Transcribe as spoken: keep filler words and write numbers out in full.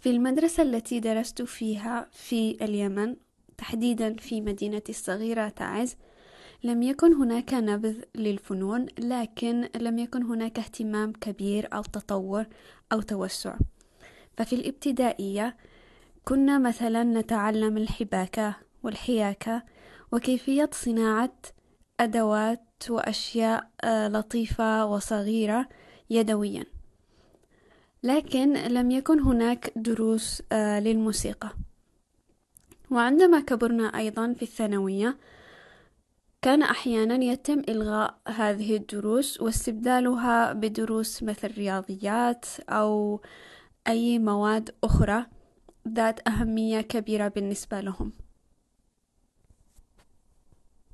في المدرسة التي درست فيها في اليمن، تحديدا في مدينتي الصغيرة تعز، لم يكن هناك نبذ للفنون، لكن لم يكن هناك اهتمام كبير أو تطور أو توسع. ففي الابتدائية كنا مثلا نتعلم الحباكة والحياكة وكيفية صناعة أدوات وأشياء لطيفة وصغيرة يدويا، لكن لم يكن هناك دروس للموسيقى. وعندما كبرنا أيضا في الثانوية كان أحيانا يتم إلغاء هذه الدروس واستبدالها بدروس مثل رياضيات أو أي مواد أخرى ذات أهمية كبيرة بالنسبة لهم.